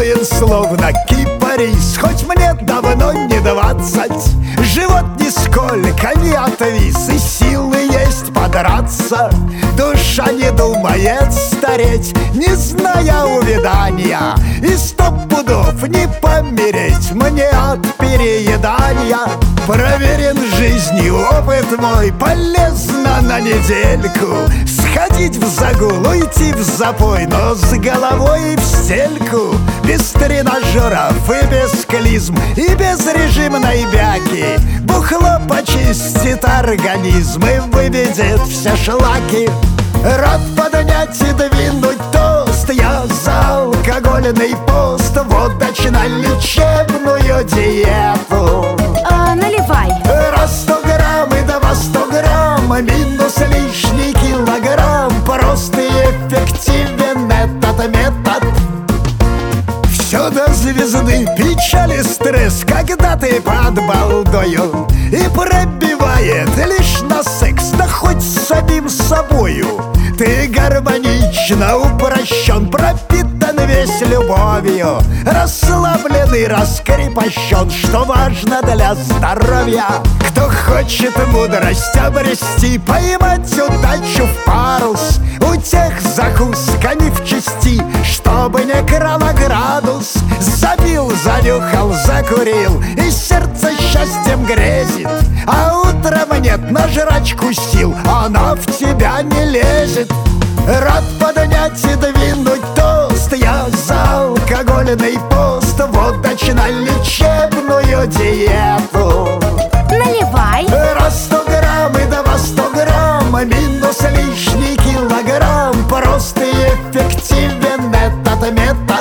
спокоен, словно кипарис, хоть мне давно не 20. Живот нисколько не отвис, и силы есть подраться. Душа не думает стареть, не зная увядания, и 100 пудов не помереть мне от переедания. Проверен жизнью опыт мой, полезно на недельку сходить в загул, уйти в запой, но с головой в стельку. Без тренажеров и без клизм, и без режимной бяки бухло почистит организм и выведет все шлаки. Рад поднять и двинуть тост, я за алкогольный пост, водочно-лечебную диету. Наливай. Раз 100 грамм и 2 100 грамм, минус лишний килограмм. Просто и эффективен этот метод. Все до звезды, печаль и стресс, когда ты под балдою, и пробивает лишь на секс, да хоть с самим собою. Ты гармонично упрощен, пропитан весь любовью, расслаблен и раскрепощен, что важно для здоровья. Кто хочет мудрость обрести, поймать удачу в парус, у тех закуска не в чести, чтобы не крала градус. Забил, занюхал, закурил, и сердце счастьем грезит, а утром нет на жрачку сил, она в тебя не лезет. Рад поднять и двинуть тост, я за алкогольный пост, водочно-лечебную диету. Наливай. Раз 100 грамм и 2 100 грамм, минус лишний килограмм. Просто и эффективен этот метод.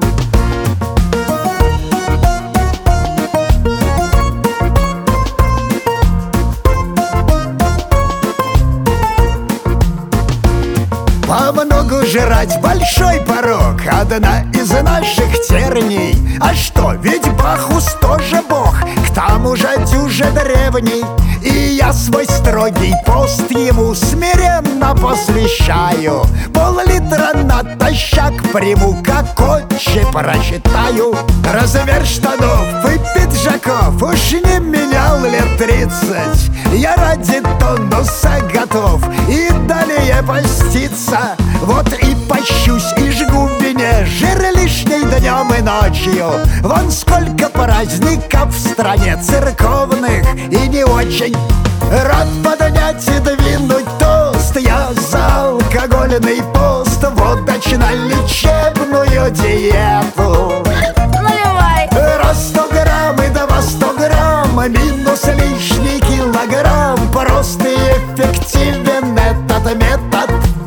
Помногу жрать большой порог, одна из наших терний. А что, ведь Бахус тоже бог, к тому же дюже древний. И я свой строгий пост ему смиренно посвящаю. Пол-литра натощак приму, как отче прочитаю. Размер штанов и пиджаков уж не менял лет 30. Я ради тонуса готов и далее поститься. Вот и пощусь и жгу в вине жир лишний днем и ночью. Вон сколько праздников в стране, церковных и не очень. Рад поднять и двинуть тост, я за алкогольный пост, водочно-лечебную диету. Наливай. Раз 100 грамм и 2 100 грамм, минус лишний килограмм. Просто и эффективен этот метод.